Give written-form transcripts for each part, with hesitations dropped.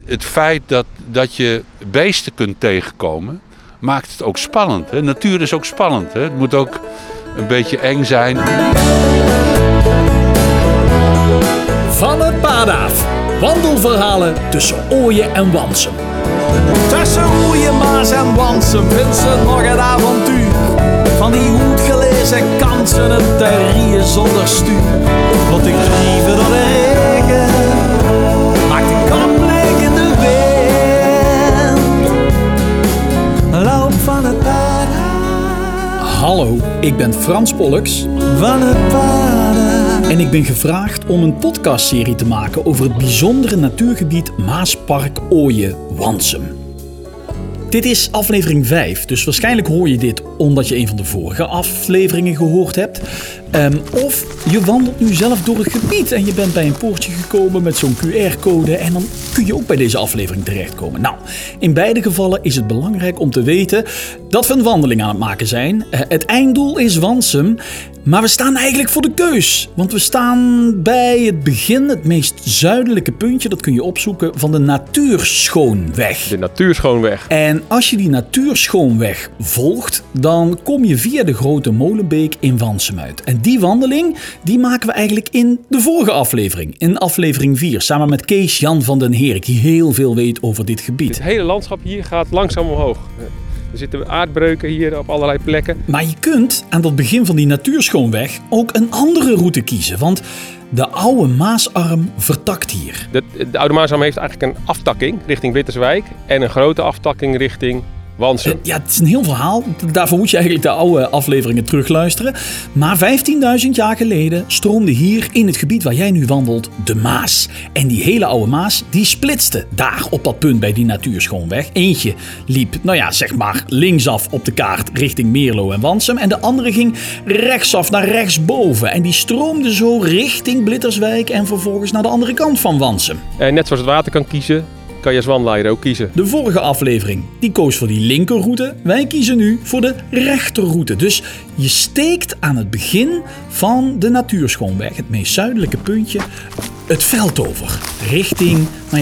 het feit dat je beesten kunt tegenkomen, maakt het ook spannend. Hè? Natuur is ook spannend. Hè? Het moet ook een beetje eng zijn. Van het pad af. Wandelverhalen tussen Ooyen en Wansum. Tussen Ooyen, Maas en Wansum vindt ze nog het avontuur. Van die goed gelezen kansen, het terrier zonder stuur. Wat ik liever dan de regen, maakt de kop leeg in de wind. Loop van het pad af. Hallo, ik ben Frans Pollux. Van het pad af. En ik ben gevraagd om een podcastserie te maken over het bijzondere natuurgebied Maaspark Ooyen-Wansum. Dit is aflevering 5, dus waarschijnlijk hoor je dit omdat je een van de vorige afleveringen gehoord hebt. Of je wandelt nu zelf door het gebied en je bent bij een poortje gekomen met zo'n QR-code en dan kun je ook bij deze aflevering terechtkomen. Nou, in beide gevallen is het belangrijk om te weten dat we een wandeling aan het maken zijn. Het einddoel is Wansum, maar we staan eigenlijk voor de keus. Want we staan bij het begin, het meest zuidelijke puntje, dat kun je opzoeken, van de Natuurschoonweg. De Natuurschoonweg. En als je die Natuurschoonweg volgt, dan kom je via de Grote Molenbeek in Wansum uit. En die wandeling, die maken we eigenlijk in de vorige aflevering. In aflevering 4, samen met Kees Jan van den Herik, die heel veel weet over dit gebied. Het hele landschap hier gaat langzaam omhoog. Er zitten aardbreuken hier op allerlei plekken. Maar je kunt aan dat begin van die Natuurschoonweg ook een andere route kiezen. Want de oude Maasarm vertakt hier. De oude Maasarm heeft eigenlijk een aftakking richting Blitterswijk. En een grote aftakking richting Wansum. Ja, het is een heel verhaal. Daarvoor moet je eigenlijk de oude afleveringen terugluisteren. Maar 15.000 jaar geleden stroomde hier in het gebied waar jij nu wandelt de Maas. En die hele oude Maas, die splitste daar op dat punt bij die Natuurschoonweg. Eentje liep, zeg maar linksaf op de kaart richting Meerlo en Wansum. En de andere ging rechtsaf naar rechtsboven. En die stroomde zo richting Blitterswijk en vervolgens naar de andere kant van Wansum. En net zoals het water kan kiezen, kan je als wandelaar ook kiezen. De vorige aflevering, die koos voor die linkerroute. Wij kiezen nu voor de rechterroute. Dus je steekt aan het begin van de Natuurschoonweg, het meest zuidelijke puntje, het veld over. Richting,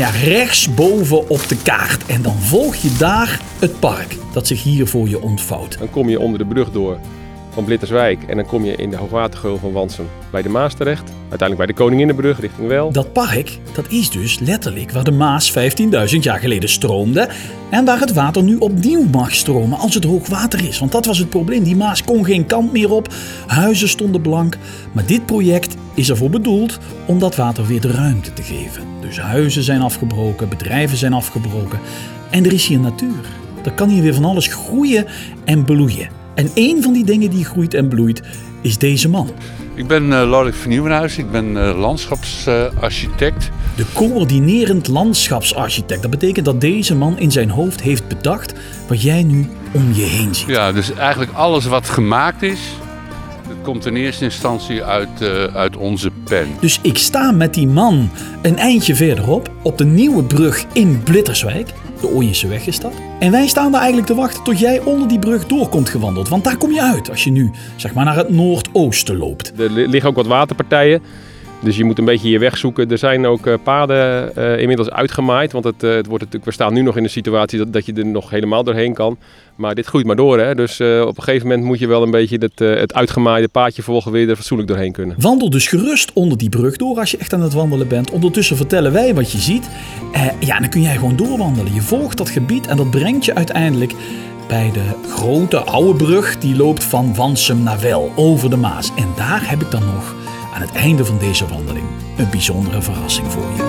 rechtsboven op de kaart. En dan volg je daar het park dat zich hier voor je ontvouwt. Dan kom je onder de brug door van Blitterswijk en dan kom je in de hoogwatergeul van Wansum bij de Maas terecht. Uiteindelijk bij de Koninginnenbrug richting Well. Dat park, dat is dus letterlijk waar de Maas 15.000 jaar geleden stroomde en waar het water nu opnieuw mag stromen als het hoogwater is. Want dat was het probleem, die Maas kon geen kant meer op, huizen stonden blank. Maar dit project is ervoor bedoeld om dat water weer de ruimte te geven. Dus huizen zijn afgebroken, bedrijven zijn afgebroken en er is hier natuur. Er kan hier weer van alles groeien en bloeien. En één van die dingen die groeit en bloeit is deze man. Ik ben Lodewijk van Nieuwenhuizen, ik ben landschapsarchitect. De coördinerend landschapsarchitect. Dat betekent dat deze man in zijn hoofd heeft bedacht wat jij nu om je heen ziet. Ja, dus eigenlijk alles wat gemaakt is, dat komt in eerste instantie uit onze pen. Dus ik sta met die man een eindje verderop op de nieuwe brug in Blitterswijk. De Ooyenseweg is dat. En wij staan daar eigenlijk te wachten tot jij onder die brug door komt gewandeld. Want daar kom je uit als je nu naar het noordoosten loopt. Er liggen ook wat waterpartijen. Dus je moet een beetje je weg zoeken. Er zijn ook paden inmiddels uitgemaaid. Want het wordt natuurlijk, we staan nu nog in de situatie dat je er nog helemaal doorheen kan. Maar dit groeit maar door. Hè? Dus op een gegeven moment moet je wel een beetje het uitgemaaide paadje volgen. Weer er fatsoenlijk doorheen kunnen. Wandel dus gerust onder die brug door als je echt aan het wandelen bent. Ondertussen vertellen wij wat je ziet. Dan kun jij gewoon doorwandelen. Je volgt dat gebied en dat brengt je uiteindelijk bij de grote oude brug. Die loopt van Wansum naar Well over de Maas. En daar heb ik dan nog aan het einde van deze wandeling een bijzondere verrassing voor je.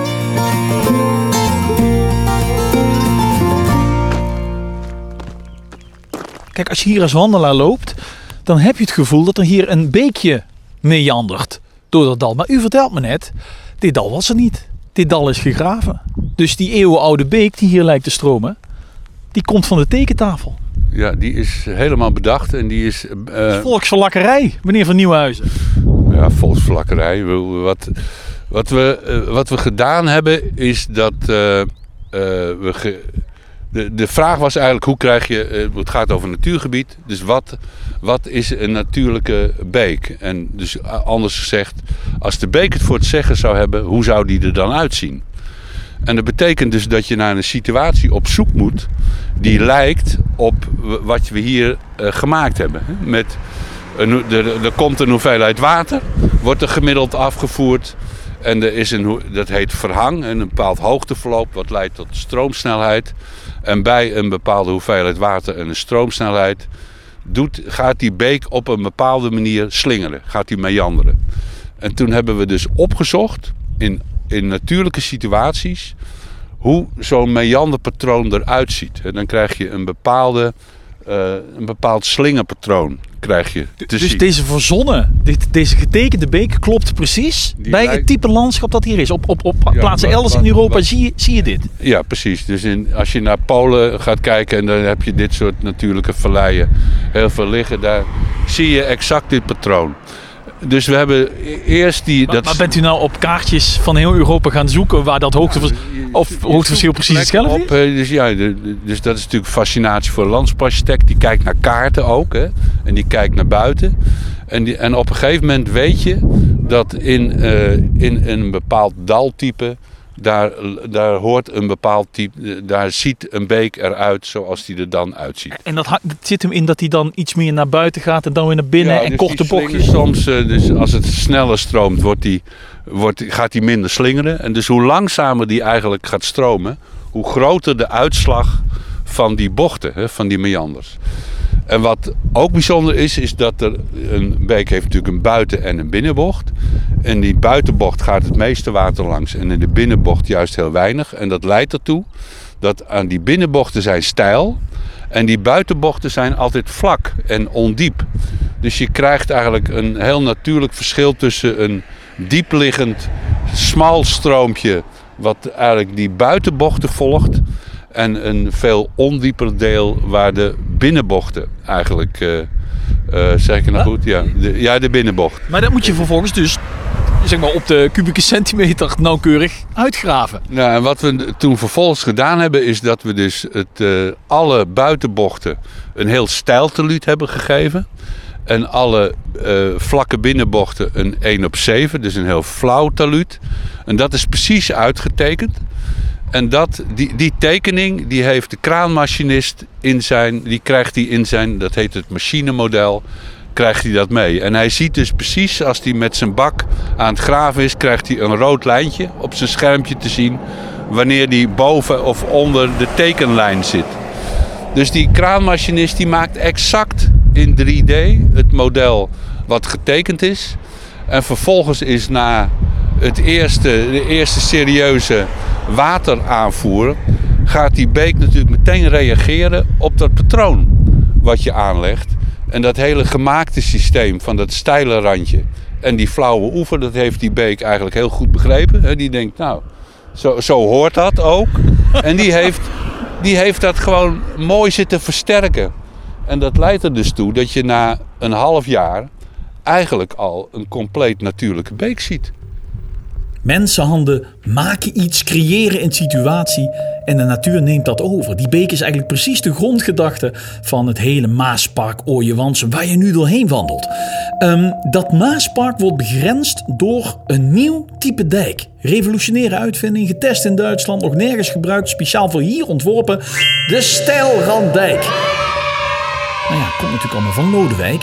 Kijk, als je hier als wandelaar loopt, dan heb je het gevoel dat er hier een beekje meandert door dat dal. Maar u vertelt me net, dit dal was er niet. Dit dal is gegraven. Dus die eeuwenoude beek die hier lijkt te stromen, die komt van de tekentafel. Ja, die is helemaal bedacht en die is... Volksverlakkerij, meneer Van Nieuwenhuizen. Ja, volksverlakkerij. Wat we gedaan hebben is dat de vraag was eigenlijk hoe krijg je... het gaat over een natuurgebied, dus wat is een natuurlijke beek? En dus anders gezegd, als de beek het voor het zeggen zou hebben, hoe zou die er dan uitzien? En dat betekent dus dat je naar een situatie op zoek moet die lijkt op wat we hier gemaakt hebben. Er komt een hoeveelheid water, wordt er gemiddeld afgevoerd. En er is dat heet verhang, een bepaald hoogteverloop wat leidt tot stroomsnelheid. En bij een bepaalde hoeveelheid water en een stroomsnelheid gaat die beek op een bepaalde manier slingeren, gaat die meanderen. En toen hebben we dus opgezocht in natuurlijke situaties hoe zo'n meanderpatroon eruit ziet. En dan krijg je een bepaald slingerpatroon krijg je te zien. Deze verzonnen, deze getekende beek klopt precies bij het type landschap dat hier is. Op plaatsen elders in Europa zie je dit. Ja, precies. Dus als je naar Polen gaat kijken en dan heb je dit soort natuurlijke valleien heel veel liggen, daar zie je exact dit patroon. Dus we hebben eerst Maar bent u nou op kaartjes van heel Europa gaan zoeken waar dat hoogteverschil precies hetzelfde is? Dus dat is natuurlijk fascinatie voor een landschaparchitect. Die kijkt naar kaarten ook. Hè? En die kijkt naar buiten. En op een gegeven moment weet je dat in een bepaald daltype, daar hoort een bepaald type, daar ziet een beek eruit zoals die er dan uitziet. En dat zit hem in dat hij dan iets meer naar buiten gaat en dan weer naar binnen en dus korte bochtjes? Soms, dus als het sneller stroomt, gaat hij minder slingeren. En dus hoe langzamer die eigenlijk gaat stromen, hoe groter de uitslag van die bochten, van die meanders. En wat ook bijzonder is dat een beek heeft natuurlijk een buiten- en een binnenbocht. En die buitenbocht gaat het meeste water langs en in de binnenbocht juist heel weinig. En dat leidt ertoe dat aan die binnenbochten zijn steil en die buitenbochten zijn altijd vlak en ondiep. Dus je krijgt eigenlijk een heel natuurlijk verschil tussen een diepliggend smal stroompje wat eigenlijk die buitenbochten volgt en een veel ondieper deel waar de binnenbochten eigenlijk, zeg ik het nou goed? Ja, de binnenbocht. Maar dat moet je vervolgens dus zeg maar op de kubieke centimeter nauwkeurig uitgraven. Nou, en wat we toen vervolgens gedaan hebben is dat we dus alle buitenbochten een heel steil teluut hebben gegeven. En alle vlakke binnenbochten een 1/7, dus een heel flauw taluut. En dat is precies uitgetekend. En die tekening die heeft de kraanmachinist dat heet het machinemodel, krijgt hij dat mee. En hij ziet dus precies als hij met zijn bak aan het graven is, krijgt hij een rood lijntje op zijn schermpje te zien wanneer die boven of onder de tekenlijn zit. Dus die kraanmachinist die maakt exact in 3D het model wat getekend is. En vervolgens is na de eerste serieuze wateraanvoer gaat die beek natuurlijk meteen reageren op dat patroon wat je aanlegt. En dat hele gemaakte systeem van dat steile randje en die flauwe oever, dat heeft die beek eigenlijk heel goed begrepen. Die denkt, nou, zo hoort dat ook. En die heeft dat gewoon mooi zitten versterken. En dat leidt er dus toe dat je na een half jaar eigenlijk al een compleet natuurlijke beek ziet. Mensenhanden maken iets, creëren een situatie en de natuur neemt dat over. Die beek is eigenlijk precies de grondgedachte van het hele Maaspark Ooije-Wansum waar je nu doorheen wandelt. Dat Maaspark wordt begrensd door een nieuw type dijk. Revolutionaire uitvinding, getest in Duitsland, nog nergens gebruikt, speciaal voor hier ontworpen. De Steilranddijk. Nou ja, komt natuurlijk allemaal van Lodewijk.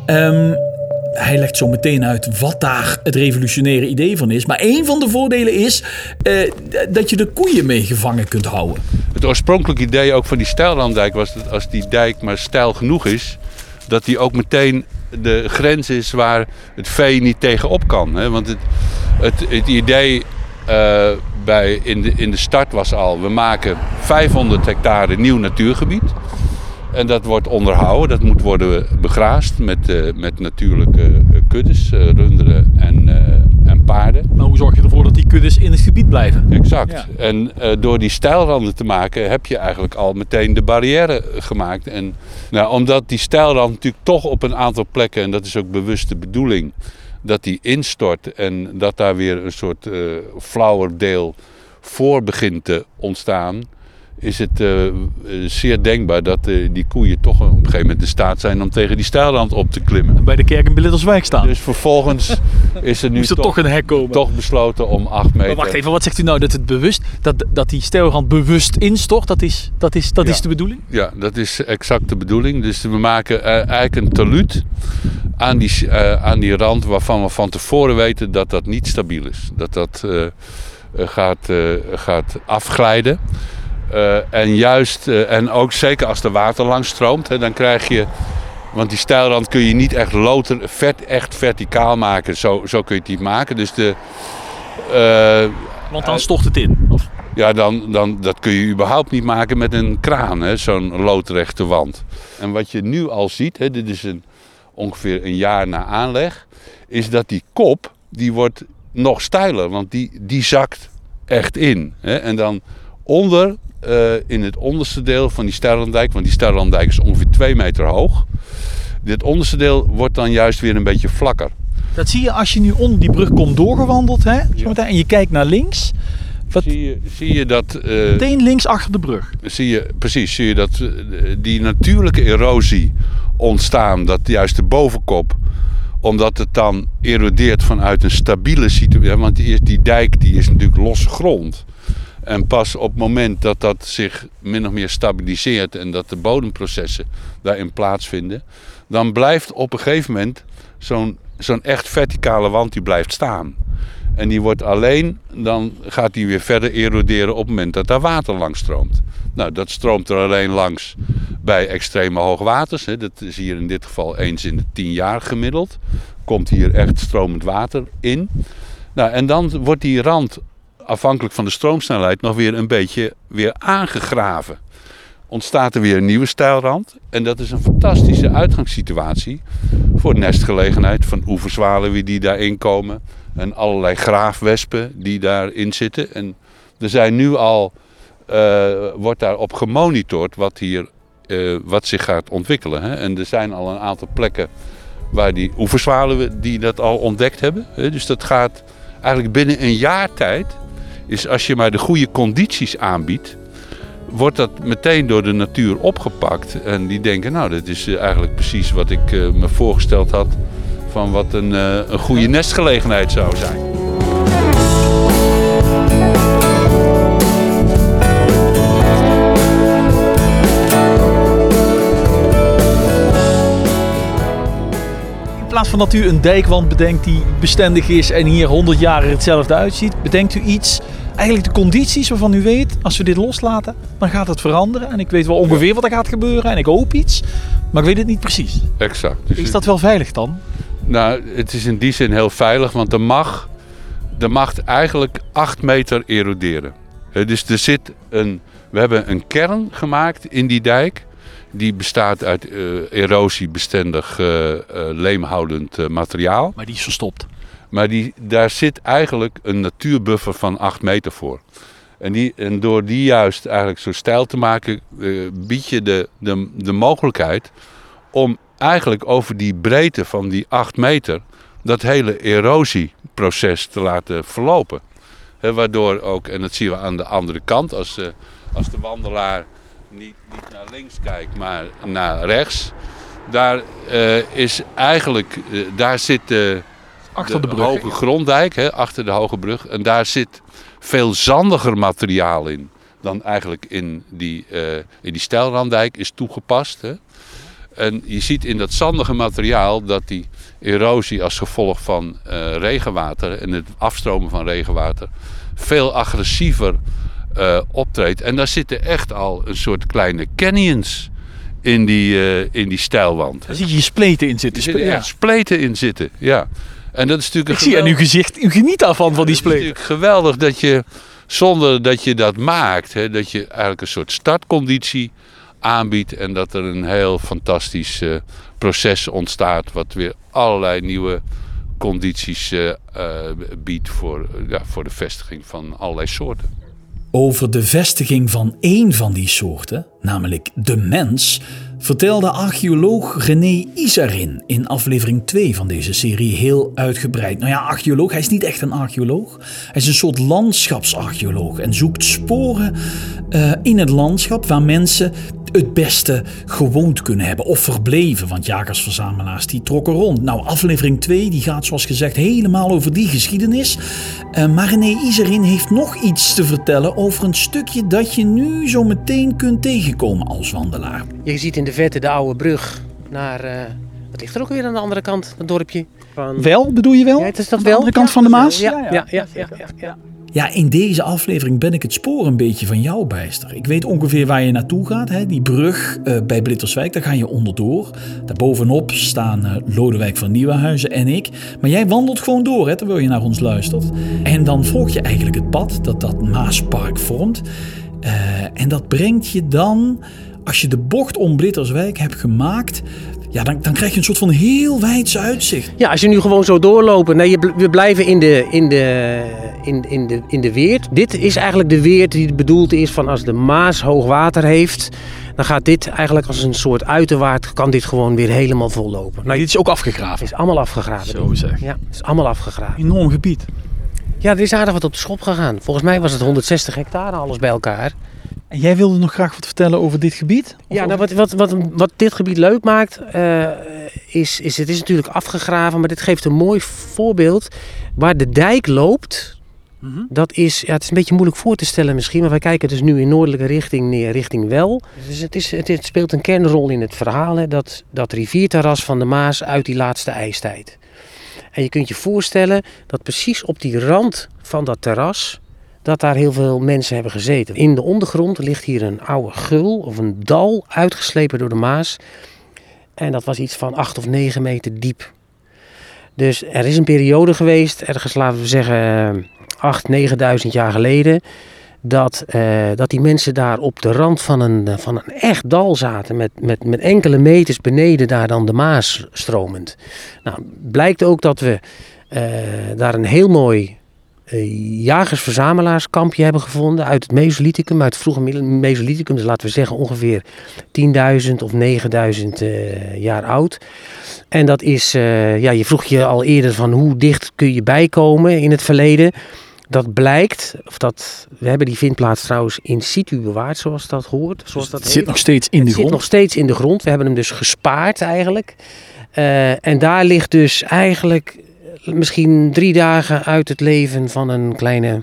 Hij legt zo meteen uit wat daar het revolutionaire idee van is. Maar één van de voordelen is dat je de koeien mee gevangen kunt houden. Het oorspronkelijke idee ook van die Steilranddijk was dat als die dijk maar steil genoeg is, dat die ook meteen de grens is waar het vee niet tegenop kan. Hè? Want het idee in de start was al, we maken 500 hectare nieuw natuurgebied. En dat wordt onderhouden, dat moet worden begraasd met natuurlijke kuddes, runderen en paarden. Maar hoe zorg je ervoor dat die kuddes in het gebied blijven? Exact. Ja. En door die steilranden te maken heb je eigenlijk al meteen de barrière gemaakt. En omdat die steilrand natuurlijk toch op een aantal plekken, en dat is ook bewust de bedoeling, dat die instort en dat daar weer een soort flauwer deel voor begint te ontstaan, is het zeer denkbaar dat die koeien toch op een gegeven moment in staat zijn om tegen die steilrand op te klimmen. Bij de kerk in Blitterswijk staan. Dus vervolgens is er nu Moest er toch een hek komen. toch besloten om 8 meter... Maar wacht even, wat zegt u nou dat het bewust, dat die steilrand bewust instort? Dat is de bedoeling? Ja, dat is exact de bedoeling. Dus we maken eigenlijk een talud aan die rand waarvan we van tevoren weten dat dat niet stabiel is. Dat gaat afglijden. En ook zeker als er water langs stroomt, dan krijg je... Want die steilrand kun je niet echt verticaal maken. Zo kun je het niet maken. Dus Want dan stort het in? Of? Ja, dat kun je überhaupt niet maken met een kraan, zo'n loodrechte wand. En wat je nu al ziet, dit is ongeveer een jaar na aanleg, is dat die kop, die wordt nog steiler, want die zakt echt in. En dan in het onderste deel van die steilranddijk, want die steilranddijk is ongeveer 2 meter hoog. Dit onderste deel wordt dan juist weer een beetje vlakker. Dat zie je als je nu onder die brug komt doorgewandeld, en je kijkt naar links. Zie je dat... meteen links achter de brug. Zie je dat die natuurlijke erosie ontstaan, dat juist de bovenkop, omdat het dan erodeert vanuit een stabiele situatie, want die dijk die is natuurlijk losse grond. En pas op het moment dat dat zich min of meer stabiliseert en dat de bodemprocessen daarin plaatsvinden, dan blijft op een gegeven moment zo'n echt verticale wand die blijft staan. En die wordt dan gaat die weer verder eroderen op het moment dat daar water langs stroomt. Nou, dat stroomt er alleen langs bij extreme hoogwaters. Dat is hier in dit geval eens in de 10 jaar gemiddeld. Komt hier echt stromend water in. Nou, en dan wordt die rand, afhankelijk van de stroomsnelheid, nog weer een beetje weer aangegraven. Ontstaat er weer een nieuwe steilrand. En dat is een fantastische uitgangssituatie voor nestgelegenheid van oeverzwaluwen die daarin komen. En allerlei graafwespen die daarin zitten. En er zijn nu al, wordt daarop gemonitord wat zich gaat ontwikkelen. En er zijn al een aantal plekken waar die oeverzwaluwen die dat al ontdekt hebben. Dus dat gaat eigenlijk binnen een jaar tijd, is als je maar de goede condities aanbiedt, wordt dat meteen door de natuur opgepakt. En die denken, nou, dat is eigenlijk precies wat ik me voorgesteld had van wat een goede nestgelegenheid zou zijn. In plaats van dat u een dijkwand bedenkt die bestendig is en hier 100 jaar er hetzelfde uitziet, bedenkt u iets, eigenlijk de condities waarvan u weet, als we dit loslaten, dan gaat het veranderen. En ik weet wel ongeveer wat er gaat gebeuren en ik hoop iets, maar ik weet het niet precies. Exact. Dus is dat wel veilig dan? Nou, het is in die zin heel veilig, want er mag eigenlijk 8 meter eroderen. Dus we hebben een kern gemaakt in die dijk. Die bestaat uit erosiebestendig leemhoudend materiaal. Maar die is verstopt. Maar daar zit eigenlijk een natuurbuffer van 8 meter voor. En door die juist eigenlijk zo steil te maken, bied je de mogelijkheid om eigenlijk over die breedte van die 8 meter dat hele erosieproces te laten verlopen. Waardoor ook, en dat zien we aan de andere kant, als de wandelaar niet naar links kijkt, maar naar rechts, daar zit achter de brug, hoge gronddijk, achter de hoge brug. En daar zit veel zandiger materiaal in dan eigenlijk in die steilranddijk is toegepast. En je ziet in dat zandige materiaal dat die erosie als gevolg van regenwater en het afstromen van regenwater veel agressiever optreedt. En daar zitten echt al een soort kleine canyons in die steilwand. Daar zie je spleten in zitten. Spleten in zitten, ja. En dat is natuurlijk zie aan uw gezicht, u geniet daarvan van die spleten. Het is natuurlijk geweldig dat je, zonder dat je dat maakt, dat je eigenlijk een soort startconditie aanbiedt en dat er een heel fantastisch proces ontstaat wat weer allerlei nieuwe condities biedt voor de vestiging van allerlei soorten. Over de vestiging van één van die soorten, namelijk de mens, vertelde archeoloog René Izarin in aflevering 2 van deze serie heel uitgebreid. Nou ja, archeoloog, hij is niet echt een archeoloog. Hij is een soort landschapsarcheoloog en zoekt sporen in het landschap waar mensen het beste gewoond kunnen hebben of verbleven. Want jagers-verzamelaars die trokken rond. Nou, aflevering 2 die gaat zoals gezegd helemaal over die geschiedenis. Maar René Izarin heeft nog iets te vertellen over een stukje dat je nu zo meteen kunt tegenkomen als wandelaar. Je ziet in de verte de oude brug naar... wat ligt er ook weer aan de andere kant, dat dorpje? Wel, bedoel je wel? Ja, het is dat aan de wel? andere kant van de Maas? Ja. Ja, in deze aflevering ben ik het spoor een beetje van jou bijster. Ik weet ongeveer waar je naartoe gaat. Hè? Die brug bij Blitterswijk, daar ga je onderdoor. Daarbovenop staan Lodewijk van Nieuwenhuizen en ik. Maar jij wandelt gewoon door, hè, terwijl je naar ons luistert. En dan volg je eigenlijk het pad dat Maaspark vormt. En dat brengt je dan, als je de bocht om Blitterswijk hebt gemaakt... Ja, dan krijg je een soort van heel wijdse uitzicht. Ja, als je nu gewoon zo doorlopen. Nee, we blijven in de weert. Dit is eigenlijk de weert die bedoeld is van als de Maas hoog water heeft. Dan gaat dit eigenlijk als een soort uiterwaard, kan dit gewoon weer helemaal vollopen. Nou, dit is ook afgegraven. Het is allemaal afgegraven. Zo zeg. Ja, het is allemaal afgegraven. Enorm gebied. Ja, er is aardig wat op de schop gegaan. Volgens mij was het 160 hectare alles bij elkaar. En jij wilde nog graag wat vertellen over dit gebied? Ja, nou, wat dit gebied leuk maakt, is het is natuurlijk afgegraven, maar dit geeft een mooi voorbeeld. Waar de dijk loopt, dat is, ja, het is een beetje moeilijk voor te stellen misschien, maar wij kijken dus nu in noordelijke richting neer, richting Well. Dus het speelt een kernrol in het verhaal, hè, dat rivierterras van de Maas uit die laatste ijstijd. En je kunt je voorstellen dat precies op die rand van dat terras, dat daar heel veel mensen hebben gezeten. In de ondergrond ligt hier een oude gul of een dal uitgeslepen door de Maas. En dat was iets van 8 of 9 meter diep. Dus er is een periode geweest, ergens laten we zeggen 8.000, 9.000 jaar geleden, dat die mensen daar op de rand van een echt dal zaten met enkele meters beneden daar dan de Maas stromend. Nou, blijkt ook dat we daar een heel mooi jagers-verzamelaarskampje hebben gevonden uit het Mesolithicum, uit het vroege Mesolithicum, dus laten we zeggen ongeveer 10.000 of 9.000 jaar oud. En dat is, je vroeg je al eerder van hoe dicht kun je bijkomen in het verleden. Dat blijkt, we hebben die vindplaats trouwens in situ bewaard, zoals dat hoort. Zoals dat het zit nog steeds in de grond? Het zit nog steeds in de grond. We hebben hem dus gespaard eigenlijk. En daar ligt dus eigenlijk misschien 3 dagen uit het leven van een kleine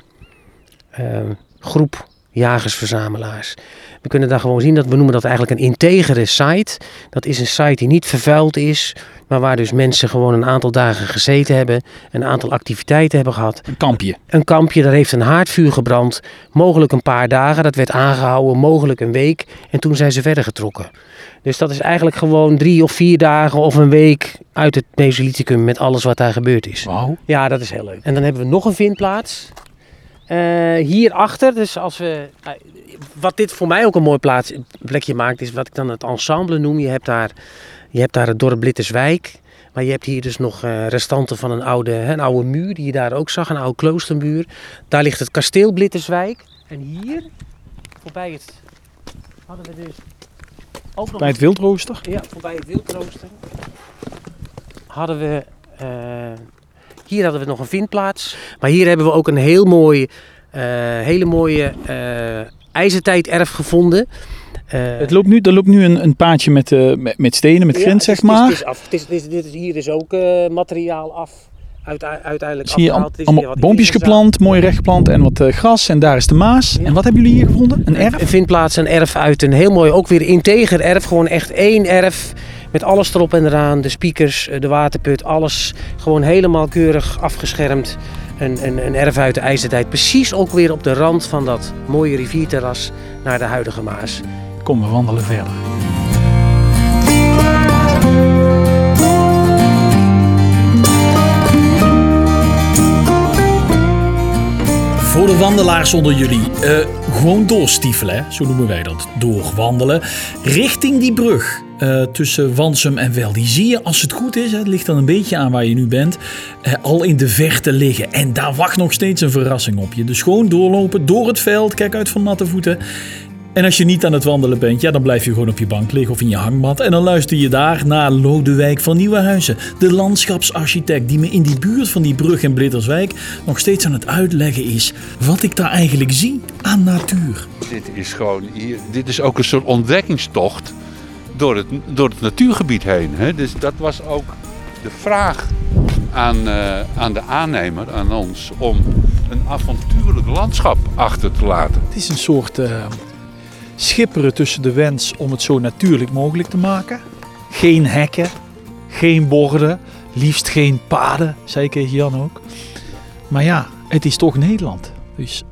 groep jagers-verzamelaars. We kunnen daar gewoon zien, we noemen dat eigenlijk een integere site. Dat is een site die niet vervuild is, maar waar dus mensen gewoon een aantal dagen gezeten hebben, een aantal activiteiten hebben gehad. Een kampje. Een kampje, daar heeft een haardvuur gebrand, mogelijk een paar dagen, dat werd aangehouden, mogelijk een week en toen zijn ze verder getrokken. Dus dat is eigenlijk gewoon 3 of 4 dagen of een week uit het Mesolithicum met alles wat daar gebeurd is. Wauw. Ja, dat is heel leuk. En dan hebben we nog een vindplaats. Hierachter, dus wat dit voor mij ook een mooi plekje maakt, is wat ik dan het ensemble noem. Je hebt daar het dorp Blitterswijk, maar je hebt hier dus nog restanten van een oude muur die je daar ook zag, een oude kloostermuur. Daar ligt het kasteel Blitterswijk. En hier, voorbij het, hadden we dus ook nog bij het wildrooster? Ja, voorbij het wildrooster hadden we... Hier hadden we nog een vindplaats. Maar hier hebben we ook een hele mooie ijzertijderf gevonden. Er loopt nu een paadje met stenen, met grind, zeg maar. Het is af. Hier is ook materiaal af. Uiteindelijk zie je afgehaald. allemaal boompjes geplant, mooi recht geplant en wat gras. En daar is de Maas. Ja. En wat hebben jullie hier gevonden? Een erf? Een vindplaats, een erf uit een heel mooi, ook weer integer erf. Gewoon echt 1 erf. Met alles erop en eraan, de speakers, de waterput, alles gewoon helemaal keurig afgeschermd. Een erf uit de ijzertijd, precies ook weer op de rand van dat mooie rivierterras naar de huidige Maas. Kom, we wandelen verder. Voor de wandelaars onder jullie, gewoon doorstiefelen, hè? Zo noemen wij dat, doorwandelen, richting die brug tussen Wansum en Well. Die zie je, als het goed is, het ligt dan een beetje aan waar je nu bent, al in de verte liggen. En daar wacht nog steeds een verrassing op je. Dus gewoon doorlopen, door het veld, kijk uit van natte voeten. En als je niet aan het wandelen bent, ja, dan blijf je gewoon op je bank liggen of in je hangmat. En dan luister je daar naar Lodewijk van Nieuwenhuizen, de landschapsarchitect die me in die buurt van die brug in Blitterswijk nog steeds aan het uitleggen is wat ik daar eigenlijk zie aan natuur. Dit is ook een soort ontdekkingstocht door het natuurgebied heen. Hè? Dus dat was ook de vraag aan de aannemer, aan ons, om een avontuurlijk landschap achter te laten. Het is een soort schipperen tussen de wens om het zo natuurlijk mogelijk te maken. Geen hekken, geen borden, liefst geen paden, zei Kees Jan ook. Maar ja, het is toch Nederland. Dus,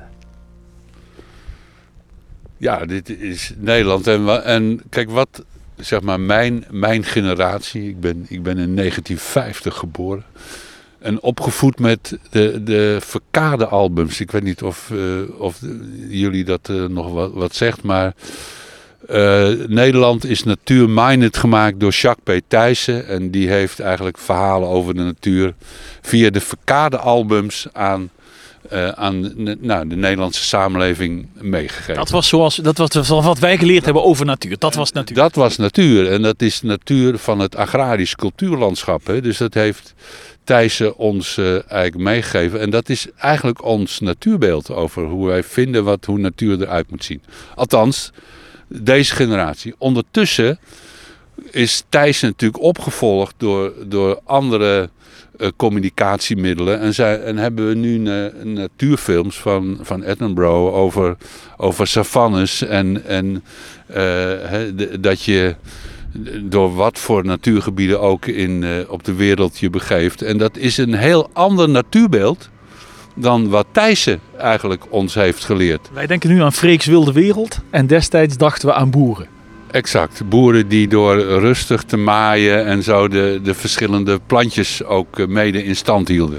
Ja, dit is Nederland. En kijk, wat zeg maar mijn generatie, ik ben in 1950 geboren. En opgevoed met de Verkade-albums. Ik weet niet of jullie dat nog wat zegt, maar Nederland is natuur-minded gemaakt door Jacques P. Thijssen. En die heeft eigenlijk verhalen over de natuur via de Verkade-albums aan de Nederlandse samenleving meegegeven. Dat was wat wij geleerd hebben over natuur. Dat was natuur. Dat was natuur. En dat is natuur van het agrarisch cultuurlandschap. Hè? Dus dat heeft Thijssen ons eigenlijk meegegeven. En dat is eigenlijk ons natuurbeeld over hoe wij vinden hoe natuur eruit moet zien. Althans, deze generatie. Ondertussen is Thijssen natuurlijk opgevolgd door andere communicatiemiddelen. En hebben we nu natuurfilms van Attenborough over savannes. En dat je door wat voor natuurgebieden ook op de wereld je begeeft. En dat is een heel ander natuurbeeld dan wat Thijssen eigenlijk ons heeft geleerd. Wij denken nu aan Freeks wilde wereld en destijds dachten we aan boeren. Exact. Boeren die door rustig te maaien en zo de verschillende plantjes ook mede in stand hielden.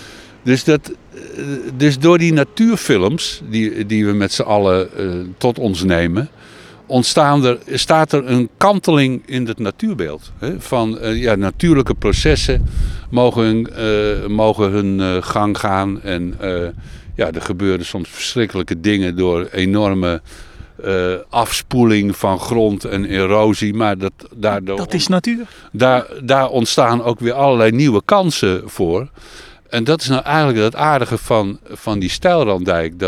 Dus door die natuurfilms die we met z'n allen tot ons nemen, staat er een kanteling in het natuurbeeld. Hè? Van natuurlijke processen mogen hun gang gaan. En er gebeuren soms verschrikkelijke dingen door enorme afspoeling van grond en erosie. Maar dat is natuur. Daar ontstaan ook weer allerlei nieuwe kansen voor. En dat is nou eigenlijk het aardige van die Stijlranddijk.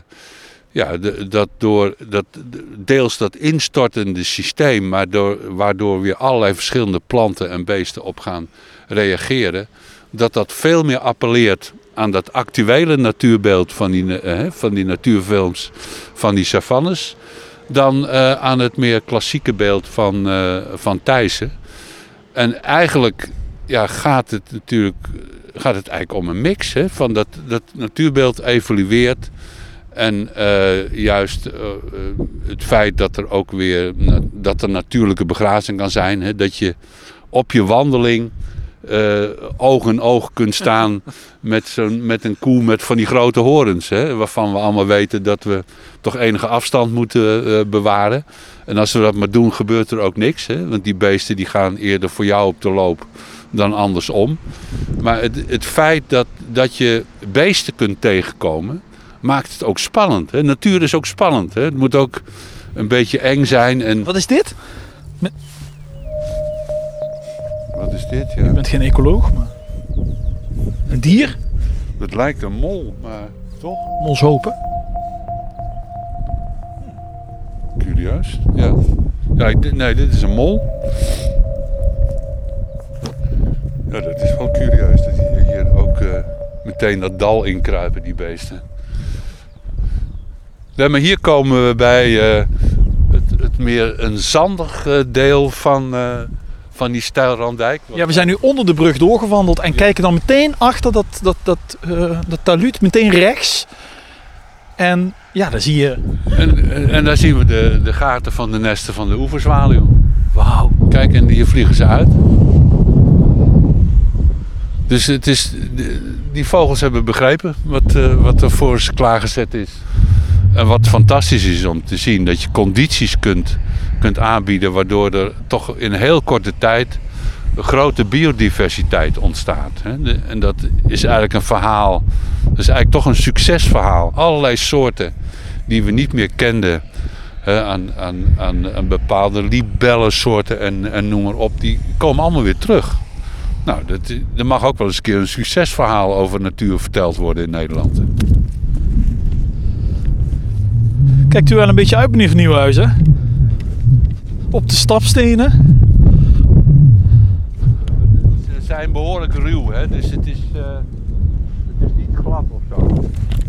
Deels dat instortende systeem, waardoor weer allerlei verschillende planten en beesten op gaan reageren. Dat veel meer appelleert aan dat actuele natuurbeeld van die natuurfilms van die savannes, dan aan het meer klassieke beeld van Thijssen. En eigenlijk gaat het eigenlijk om een mix, hè, van dat natuurbeeld evolueert. En juist het feit dat er ook weer dat er natuurlijke begrazing kan zijn. Hè, dat je op je wandeling oog in oog kunt staan met een koe met van die grote horens. Hè, waarvan we allemaal weten dat we toch enige afstand moeten bewaren. En als we dat maar doen, gebeurt er ook niks. Hè, want die beesten die gaan eerder voor jou op de loop dan andersom. Maar het feit dat je beesten kunt tegenkomen, maakt het ook spannend. Hè? Natuur is ook spannend. Hè? Het moet ook een beetje eng zijn. En Wat is dit? Wat is dit? Ja. Je bent geen ecoloog, maar een dier? Het lijkt een mol, maar toch? Molshopen. Curieus. Ja. Nee, dit is een mol. Ja, dat is wel curieus. Dat hier ook meteen dat dal inkruipen, die beesten. Ja, maar hier komen we bij het meer een zandig deel van die Stijlranddijk. Ja, we zijn nu onder de brug doorgewandeld en kijken dan meteen achter dat taluut, meteen rechts. En ja, daar zie je... En daar zien we de gaten van de nesten van de oeverzwaluw. Wauw. Kijk, en hier vliegen ze uit. Dus die vogels hebben begrepen wat er voor ze klaargezet is. En wat fantastisch is om te zien, dat je condities kunt aanbieden, waardoor er toch in een heel korte tijd een grote biodiversiteit ontstaat. En dat is eigenlijk een verhaal, dat is eigenlijk toch een succesverhaal. Allerlei soorten die we niet meer kenden, aan bepaalde libellensoorten en noem maar op. Die komen allemaal weer terug. Nou, er mag ook wel eens een keer een succesverhaal over natuur verteld worden in Nederland. Kijkt u wel een beetje uit, meneer Van Nieuwhuizen? Op de stapstenen. Ze zijn behoorlijk ruw, hè? Dus het is niet glad of zo.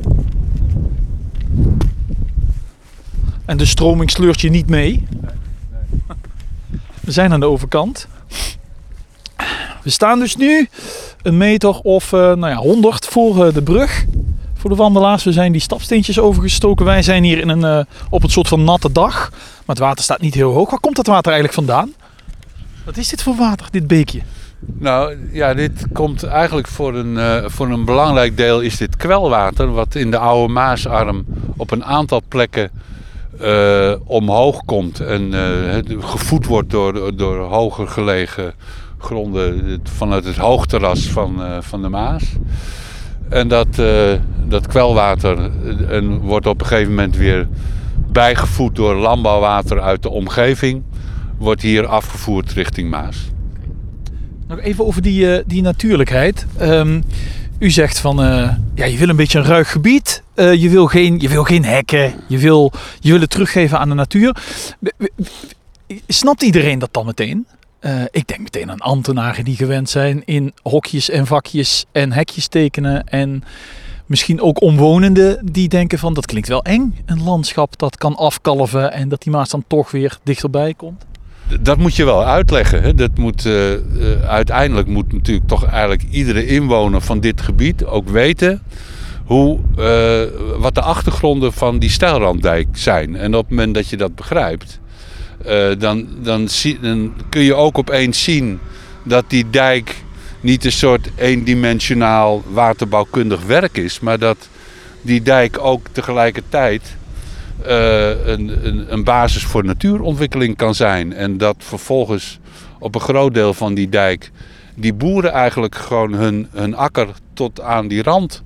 En de stroming sleurt je niet mee. Nee. We zijn aan de overkant. We staan dus nu een meter of 100 voor de brug. Voor de wandelaars. We zijn die stapsteentjes overgestoken. Wij zijn hier op een soort van natte dag. Maar het water staat niet heel hoog. Waar komt dat water eigenlijk vandaan? Wat is dit voor water, dit beekje? Nou ja, dit komt eigenlijk voor een belangrijk deel is dit kwelwater. Wat in de oude Maasarm op een aantal plekken omhoog komt. En gevoed wordt door hoger gelegen gronden vanuit het hoogterras van de Maas. En dat kwelwater wordt op een gegeven moment weer bijgevoed door landbouwwater uit de omgeving. Wordt hier afgevoerd richting Maas. Nog even over die natuurlijkheid. U zegt van, je wil een beetje een ruig gebied. Je wil geen hekken. Je wil het teruggeven aan de natuur. Snapt iedereen dat dan meteen? Ik denk meteen aan ambtenaren die gewend zijn in hokjes en vakjes en hekjes tekenen. En misschien ook omwonenden die denken van, dat klinkt wel eng. Een landschap dat kan afkalven en dat die Maas dan toch weer dichterbij komt. Dat moet je wel uitleggen. Hè? Dat moet, uiteindelijk moet natuurlijk toch eigenlijk iedere inwoner van dit gebied ook weten wat de achtergronden van die steilranddijk zijn. En op het moment dat je dat begrijpt, dan kun je ook opeens zien dat die dijk niet een soort eendimensionaal waterbouwkundig werk is, maar dat die dijk ook tegelijkertijd een basis voor natuurontwikkeling kan zijn. En dat vervolgens op een groot deel van die dijk die boeren eigenlijk gewoon hun akker tot aan die rand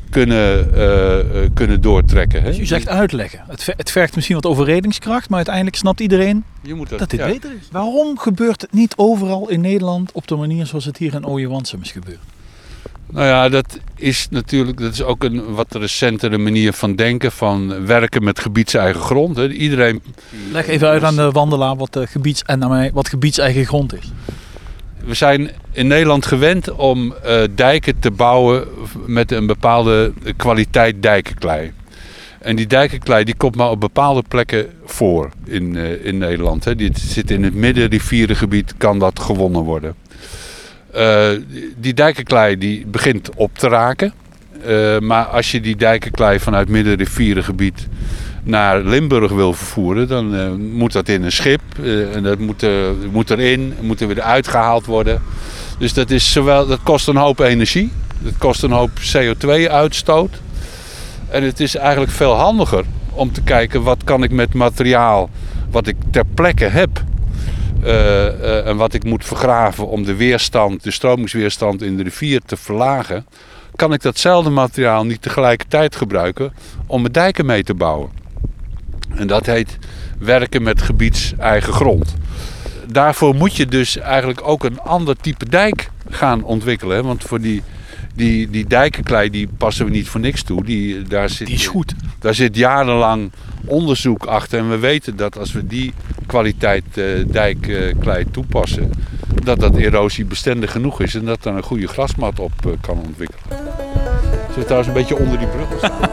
kunnen doortrekken. Hè? Dus u zegt uitleggen. Het vergt misschien wat overredingskracht, maar uiteindelijk snapt iedereen dat dit beter is. Waarom gebeurt het niet overal in Nederland op de manier zoals het hier in Ooije-Wansum is gebeurd? Nou ja, dat is ook een wat recentere manier van denken, van werken met gebiedseigen grond. Hè. Iedereen... Leg even uit aan de wandelaar wat gebiedseigen grond is. We zijn in Nederland gewend om dijken te bouwen met een bepaalde kwaliteit dijkenklei. En die dijkenklei die komt maar op bepaalde plekken voor in Nederland. Hè. Die zit in het middenrivierengebied, kan dat gewonnen worden. Die dijkenklei die begint op te raken. Maar als je die dijkenklei vanuit middenrivierengebied naar Limburg wil vervoeren, dan moet dat in een schip. En dat moet erin, moet er weer uitgehaald worden. Dus dat kost een hoop energie. Dat kost een hoop CO2-uitstoot. En het is eigenlijk veel handiger om te kijken wat kan ik met materiaal wat ik ter plekke heb. En wat ik moet vergraven om de stromingsweerstand in de rivier te verlagen, kan ik datzelfde materiaal niet tegelijkertijd gebruiken om mijn dijken mee te bouwen. En dat heet werken met gebiedseigen grond. Daarvoor moet je dus eigenlijk ook een ander type dijk gaan ontwikkelen. Hè? Want voor die dijkenklei die passen we niet voor niks toe. Die is goed. Daar zit jarenlang onderzoek achter. En we weten dat als we die kwaliteit dijkklei toepassen, dat erosiebestendig genoeg is. En dat er een goede grasmat op kan ontwikkelen. Zullen we trouwens een beetje onder die brug staan?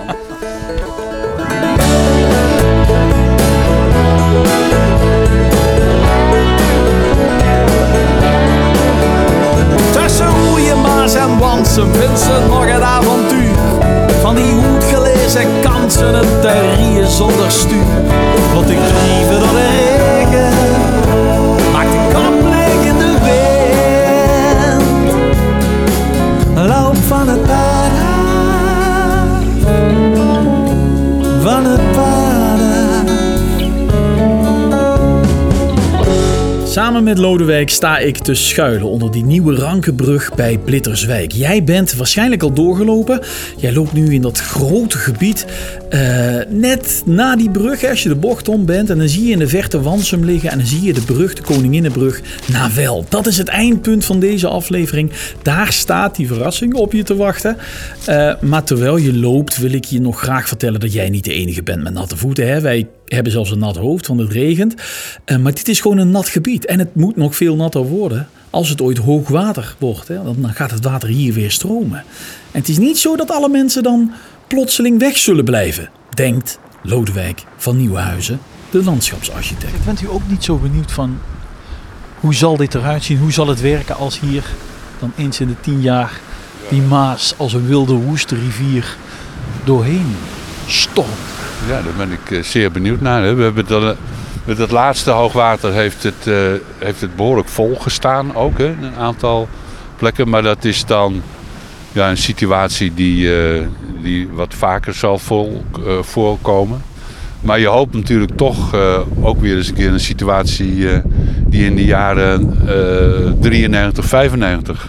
Tussen Ooije-Maas en Wansum vindt ze nog het avontuur. Van die goed gelezen kansen, het terrier zonder stuur. Want ik liever dan de regen, maakt de kop leeg in de wind. Loop van het pad af, van het pad af. Samen Samen met Lodewijk sta ik te schuilen onder die nieuwe Rankebrug bij Blitterswijk. Jij bent waarschijnlijk al doorgelopen. Jij loopt nu in dat grote gebied. Net na die brug, als je de bocht om bent. En dan zie je in de verte Wansum liggen. En dan zie je de brug, de Koninginnenbrug, naar Well. Dat is het eindpunt van deze aflevering. Daar staat die verrassing op je te wachten. Maar terwijl je loopt wil ik je nog graag vertellen dat jij niet de enige bent met natte voeten. Hè? Wij hebben zelfs een nat hoofd, want het regent. Maar dit is gewoon een nat gebied. En het moet nog veel natter worden als het ooit hoogwater wordt. Hè? Dan gaat het water hier weer stromen. En het is niet zo dat alle mensen dan plotseling weg zullen blijven, denkt Lodewijk van Nieuwenhuizen, de landschapsarchitect. Bent u ook niet zo benieuwd van hoe zal dit eruit zien? Hoe zal het werken als hier dan eens in de 10 jaar die Maas als een wilde woeste rivier doorheen stormt? Ja, daar ben ik zeer benieuwd naar. Hè. We hebben met het laatste hoogwater heeft het behoorlijk vol gestaan ook. Hè, een aantal plekken. Maar dat is dan een situatie die wat vaker zal voorkomen. Maar je hoopt natuurlijk toch ook weer eens een keer een situatie die in de jaren 93, 95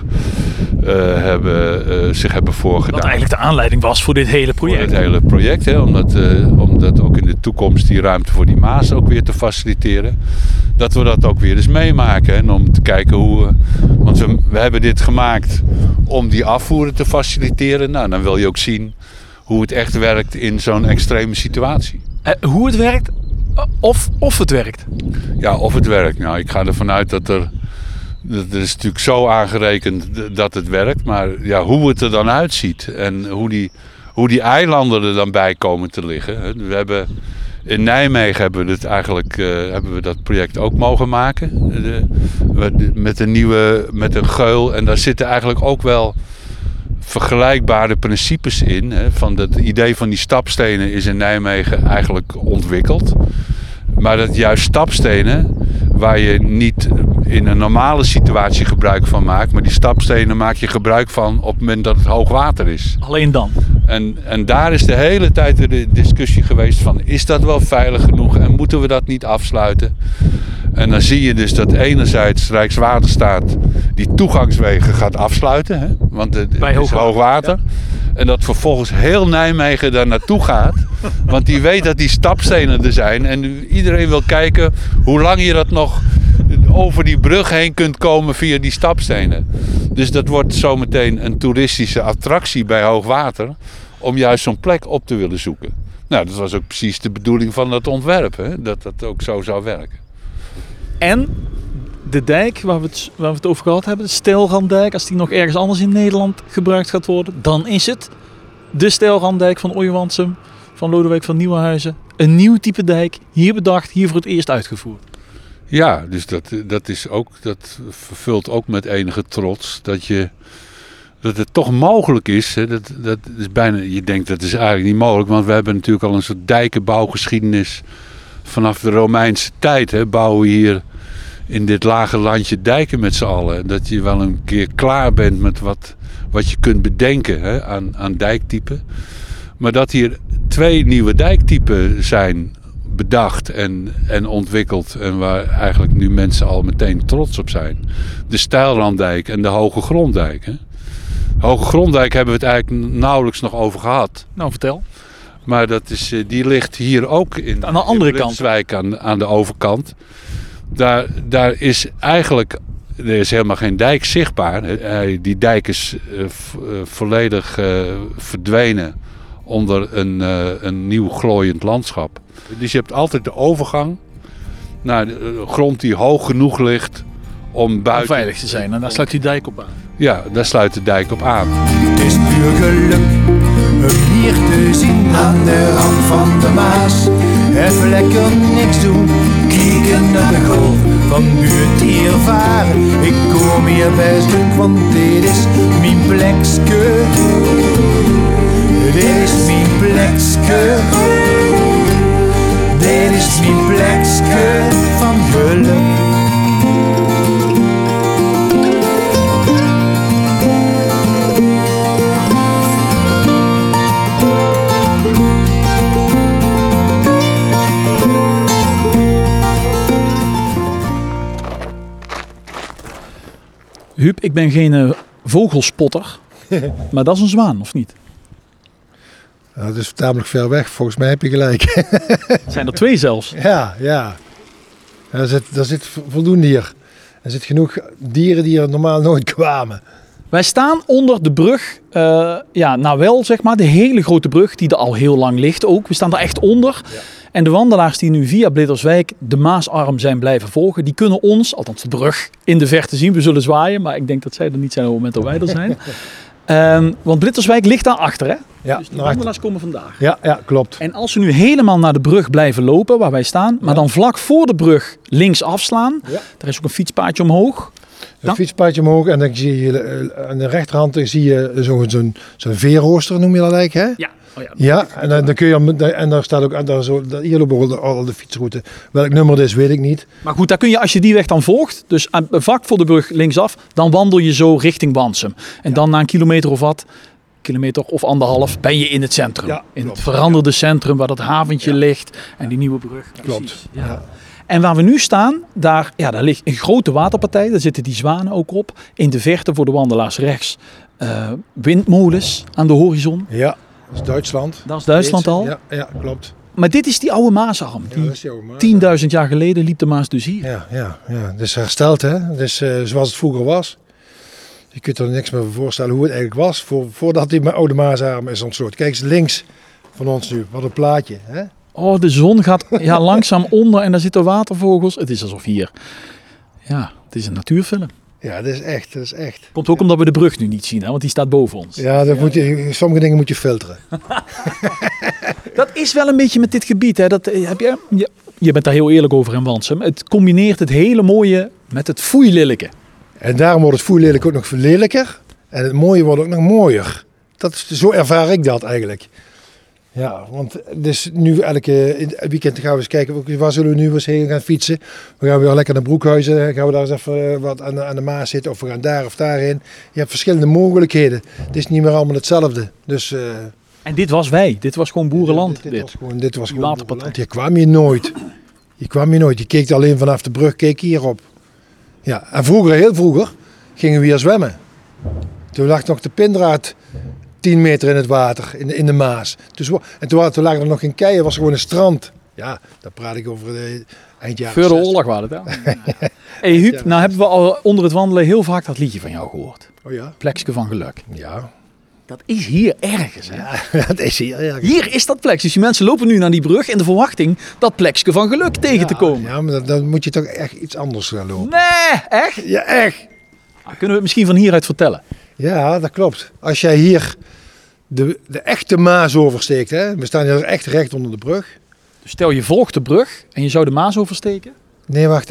zich hebben voorgedaan. Wat eigenlijk de aanleiding was voor dit hele project. Voor het hele project, hè, omdat ook in de toekomst die ruimte voor die Maas ook weer te faciliteren. Dat we dat ook weer eens meemaken. En om te kijken hoe... Want we hebben dit gemaakt om die afvoeren te faciliteren. Nou, dan wil je ook zien hoe het echt werkt in zo'n extreme situatie. Hoe het werkt of het werkt? Ja, of het werkt. Nou, ik ga ervan uit dat er is natuurlijk zo aangerekend dat het werkt. Maar ja, hoe het er dan uitziet en hoe die eilanden er dan bij komen te liggen. We hebben in Nijmegen hebben we dat project ook mogen maken. Met een geul. En daar zitten eigenlijk ook wel vergelijkbare principes in. Hè, van het idee van die stapstenen is in Nijmegen eigenlijk ontwikkeld. Maar dat juist stapstenen, waar je niet in een normale situatie gebruik van maakt, maar die stapstenen maak je gebruik van op het moment dat het hoogwater is. Alleen dan? En daar is de hele tijd de discussie geweest van, is dat wel veilig genoeg en moeten we dat niet afsluiten? En dan zie je dus dat enerzijds Rijkswaterstaat die toegangswegen gaat afsluiten, hè, want het is hoogwater. Ja. En dat vervolgens heel Nijmegen daar naartoe gaat. Want die weet dat die stapstenen er zijn. En iedereen wil kijken hoe lang je dat nog over die brug heen kunt komen via die stapstenen. Dus dat wordt zometeen een toeristische attractie bij hoogwater. Om juist zo'n plek op te willen zoeken. Nou, dat was ook precies de bedoeling van dat ontwerp. Hè? Dat dat ook zo zou werken. En de dijk waar we het over gehad hebben, de Steilranddijk, als die nog ergens anders in Nederland gebruikt gaat worden, dan is het de Steilranddijk van Ooijewansum, van Lodewijk van Nieuwenhuizen. Een nieuw type dijk, hier bedacht, hier voor het eerst uitgevoerd. Ja, dus dat vervult ook met enige trots dat het toch mogelijk is. Hè, dat is bijna, je denkt dat is eigenlijk niet mogelijk, want we hebben natuurlijk al een soort dijkenbouwgeschiedenis vanaf de Romeinse tijd. Hè, bouwen we hier in dit lage landje dijken met z'n allen. Dat je wel een keer klaar bent met wat je kunt bedenken, hè, aan dijktypen. Maar dat hier 2 nieuwe dijktypen zijn bedacht en ontwikkeld. En waar eigenlijk nu mensen al meteen trots op zijn. De Steilranddijk en de Hoge Gronddijk. Hè. Hoge Gronddijk hebben we het eigenlijk nauwelijks nog over gehad. Nou, vertel. Maar die ligt hier ook aan de andere kant. Blitterswijk aan de overkant. Daar is eigenlijk, er is helemaal geen dijk zichtbaar. Die dijk is volledig verdwenen onder een nieuw glooiend landschap. Dus je hebt altijd de overgang naar de grond die hoog genoeg ligt om buiten... Om veilig te zijn. En daar sluit die dijk op aan. Ja, daar sluit de dijk op aan. Het is puur geluk om hier te zien aan de rand van de Maas. Even lekker niks doen, kijken naar de golf van buurt hier varen. Ik kom hier best druk, want dit is mijn plekske. Dit is mijn plekske. Dit is mijn plekske van geluk. Huub, ik ben geen vogelspotter, maar dat is een zwaan, of niet? Nou, dat is tamelijk ver weg. Volgens mij heb je gelijk. Zijn er 2 zelfs? Ja. Daar zit voldoende hier. Er zit genoeg dieren die er normaal nooit kwamen. Wij staan onder de brug, nou wel zeg maar, de hele grote brug die er al heel lang ligt ook. We staan daar echt onder. Ja. En de wandelaars die nu via Blitterswijk de Maasarm zijn blijven volgen, die kunnen ons, althans de brug, in de verte zien. We zullen zwaaien, maar ik denk dat zij er niet zijn op het moment dat wij er zijn. Want Blitterswijk ligt daarachter, hè? Ja, dus de wandelaars komen vandaag. Ja, klopt. En als we nu helemaal naar de brug blijven lopen, waar wij staan, maar dan vlak voor de brug links afslaan, daar is ook een fietspaadje omhoog. Een fietspaadje omhoog en dan zie je aan de rechterhand zie je zo'n veerrooster, noem je dat eigenlijk, hè? Ja. Oh ja, en dan kun je, en daar staat ook hier lopen al de fietsroute. Welk nummer het is, weet ik niet. Maar goed, daar kun je, als je die weg dan volgt, dus vlak voor de brug linksaf, dan wandel je zo richting Wansum. En dan na een kilometer of 1,5, ben je in het centrum. Ja, in het veranderde centrum waar dat haventje ligt en die nieuwe brug. Klopt. Ja. En waar we nu staan, daar ligt een grote waterpartij. Daar zitten die zwanen ook op. In de verte voor de wandelaars rechts windmolens aan de horizon. Ja, dat is Duitsland. Dat is Duitsland al. Ja, klopt. Maar dit is die oude Maasarm. Die 10.000 jaar geleden liep de Maas dus hier. Ja. Het is hersteld, hè. Het is zoals het vroeger was. Je kunt er niks meer voorstellen hoe het eigenlijk was voordat die oude Maasarm is ontsloten. Kijk eens links van ons nu. Wat een plaatje, hè. Oh, de zon gaat langzaam onder en daar zitten watervogels. Het is alsof hier... Ja, het is een natuurfilm. Ja, dat is echt. Komt ook omdat we de brug nu niet zien, hè? Want die staat boven ons. Ja, sommige dingen moet je filteren. Dat is wel een beetje met dit gebied, hè? Dat heb je bent daar heel eerlijk over in Wansum. Het combineert het hele mooie met het foeilelijke. En daarom wordt het foeilelijk ook nog lelijker. En het mooie wordt ook nog mooier. Zo ervaar ik dat eigenlijk. Ja, want dus nu elke weekend gaan we eens kijken, waar zullen we nu eens heen gaan fietsen? We gaan weer lekker naar Broekhuizen, gaan we daar eens even wat aan de Maas zitten of we gaan daar of daarheen. Je hebt verschillende mogelijkheden. Het is niet meer allemaal hetzelfde. Dus, en dit was gewoon boerenland. Dit was gewoon boerenland. Hier kwam je nooit. Je keek alleen vanaf de brug, keek hierop. Ja, en heel vroeger, gingen we hier zwemmen. Toen lag nog de pindraad 10 meter in het water, in de Maas. En toen lagen er nog geen keien, was gewoon een strand. Ja, daar praat ik over eind jaren 60. Voor de oorlog was het, hè? Hey Huub, nou hebben we al onder het wandelen heel vaak dat liedje van jou gehoord. Oh ja? Plekske van geluk. Ja. Dat is hier ergens, hè? Ja, dat is hier ergens. Hier is dat plek. Dus die mensen lopen nu naar die brug in de verwachting dat plekske van geluk tegen te komen. Ja, maar dan moet je toch echt iets anders gaan lopen. Nee, echt? Ja, echt. Nou, kunnen we het misschien van hieruit vertellen? Ja, dat klopt. Als jij hier de echte Maas oversteekt, hè? We staan hier echt recht onder de brug. Dus stel je volgt de brug en je zou de Maas oversteken? Nee, wacht.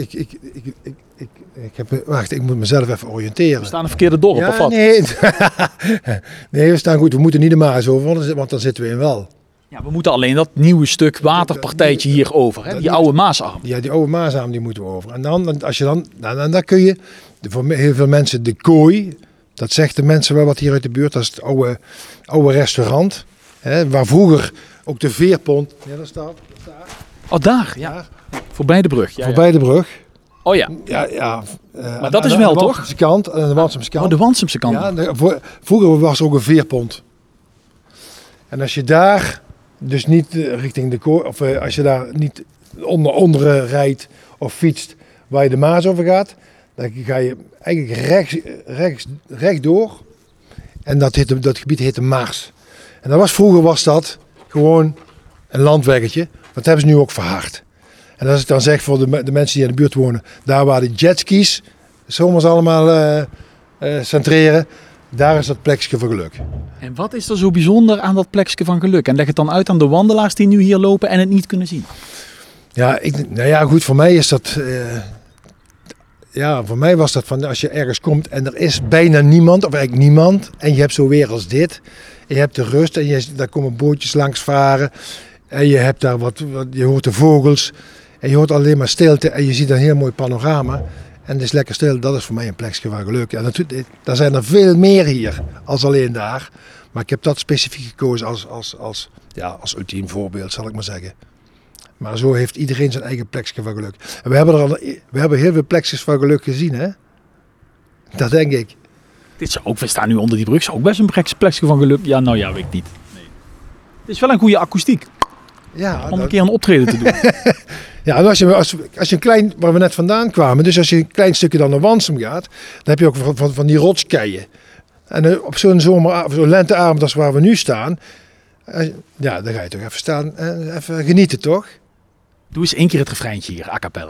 Ik moet mezelf even oriënteren. We staan een verkeerde dorp, of wat? Nee. Nee, we staan goed. We moeten niet de Maas over, want dan zitten we in Wal. Ja, we moeten alleen dat nieuwe stuk waterpartijtje hier over, hè? Die oude Maasarm. Ja, die oude Maasarm die moeten we over. En dan kun je, voor heel veel mensen, de Kooi. Dat zegt de mensen wel wat hier uit de buurt. Dat is het oude restaurant. Hè, waar vroeger ook de veerpont. Ja, dat staat. Oh, daar. Ja. Voorbij de brug. Ja, voorbij de brug. Oh ja. Ja. Maar dat is wel, toch? De kant, aan de Wansumse kant. Oh, de Wansumse kant. Ja, vroeger was er ook een veerpont. En als je daar dus niet richting de Kooi, of als je daar niet onder rijdt of fietst waar je de Maas over gaat, dan ga je eigenlijk rechtdoor. En dat gebied heet de Maas. En vroeger was dat gewoon een landweggetje. Dat hebben ze nu ook verhard. En als ik dan zeg voor de mensen die in de buurt wonen, daar waar de jetskis zomers allemaal centreren, daar is dat plekje van geluk. En wat is er zo bijzonder aan dat plekje van geluk? En leg het dan uit aan de wandelaars die nu hier lopen en het niet kunnen zien. Ja, goed, voor mij is dat... voor mij was dat van als je ergens komt en er is bijna niemand, of eigenlijk niemand, en je hebt zo weer als dit. Je hebt de rust en daar komen bootjes langs varen. En je hebt daar je hoort de vogels. En je hoort alleen maar stilte en je ziet een heel mooi panorama. En het is lekker stil, dat is voor mij een plekje van geluk. Ja, daar zijn er veel meer hier als alleen daar. Maar ik heb dat specifiek gekozen als ultiem voorbeeld, zal ik maar zeggen. Maar zo heeft iedereen zijn eigen plekje van geluk. En we hebben heel veel plekjes van geluk gezien, hè? Dat denk ik. Dit zou ook, we staan nu onder die brug, zou ook best een plekje van geluk. Ja, nou ja, weet ik niet. Nee. Het is wel een goede akoestiek Ja, om een keer een optreden te doen. Ja, en als je een klein, waar we net vandaan kwamen, dus als je een klein stukje dan naar Wansum gaat, dan heb je ook van die rotskeien. En op zo'n zo'n lenteavond als waar we nu staan, ja, dan ga je toch even staan en even genieten, toch? Doe eens 1 keer het refreintje hier, a cappella.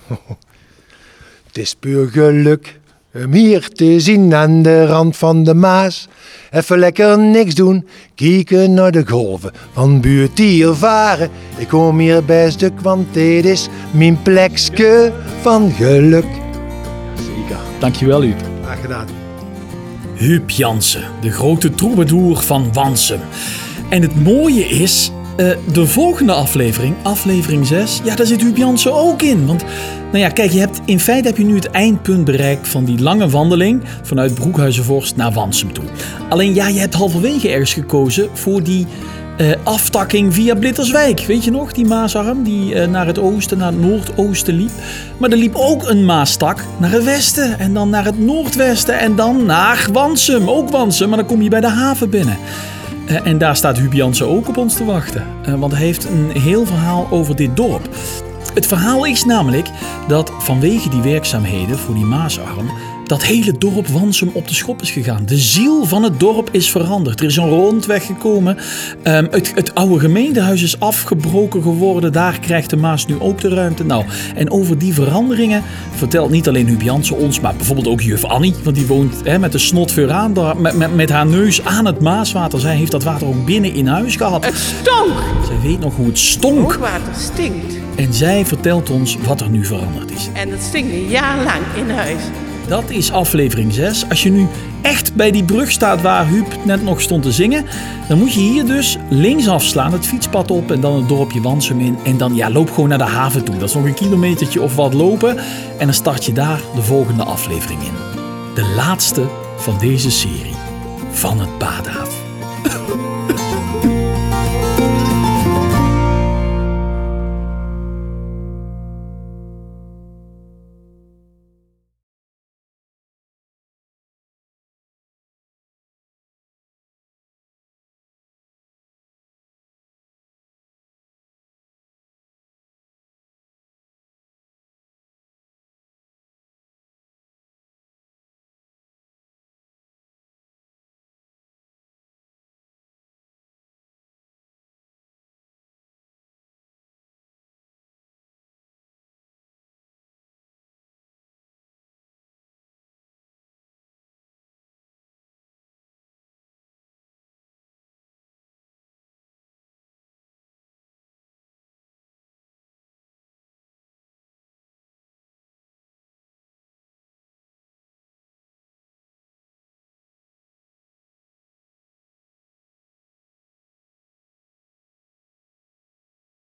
Het is puur geluk om hier te zien aan de rand van de Maas. Even lekker niks doen, kijken naar de golven van buurt die varen. Ik kom hier best stuk, want dit is mijn plekje van geluk. Zeker. Dankjewel, Huub. Graag gedaan. Huub Jansen, de grote troubadour van Wansum. En het mooie is, de volgende aflevering, aflevering 6, ja, daar zit Huub Jansen ook in. Want, nou ja, kijk, in feite heb je nu het eindpunt bereikt van die lange wandeling vanuit Broekhuizenvorst naar Wansum toe. Alleen, ja, je hebt halverwege ergens gekozen voor die aftakking via Blitterswijk. Weet je nog, die Maasarm die naar het oosten, naar het noordoosten liep. Maar er liep ook een Maastak naar het westen en dan naar het noordwesten en dan naar Wansum. Ook Wansum, maar dan kom je bij de haven binnen. En daar staat Huub Jansen ook op ons te wachten. Want hij heeft een heel verhaal over dit dorp. Het verhaal is namelijk dat vanwege die werkzaamheden voor die Maasarm dat hele dorp Wansum op de schop is gegaan. De ziel van het dorp is veranderd. Er is een rondweg gekomen. Het oude gemeentehuis is afgebroken geworden. Daar krijgt de Maas nu ook de ruimte. Nou, en over die veranderingen vertelt niet alleen Huub Jansen ons, maar bijvoorbeeld ook juf Annie. Want die woont met de snotveur aan, met haar neus aan het Maaswater. Zij heeft dat water ook binnen in huis gehad. Het stonk! Zij weet nog hoe het stonk. Hoogwater stinkt. En zij vertelt ons wat er nu veranderd is. En dat stinkt een jaar lang in huis. Dat is aflevering 6. Als je nu echt bij die brug staat waar Huub net nog stond te zingen, dan moet je hier dus links afslaan, het fietspad op en dan het dorpje Wansum in. En dan loop gewoon naar de haven toe. Dat is nog een kilometertje of wat lopen. En dan start je daar de volgende aflevering in. De laatste van deze serie van het Paadhaaf.